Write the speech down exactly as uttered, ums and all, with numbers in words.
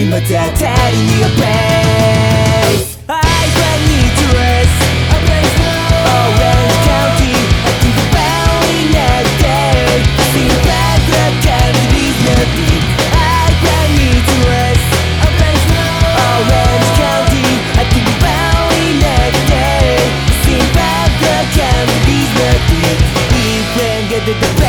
今絶対に a place I can need to rest a place for Orange County I think about it every day Feel bad that can't believe nothing I can need to rest a place for Orange County I think about it every day Feel bad that can't believe nothing Even get the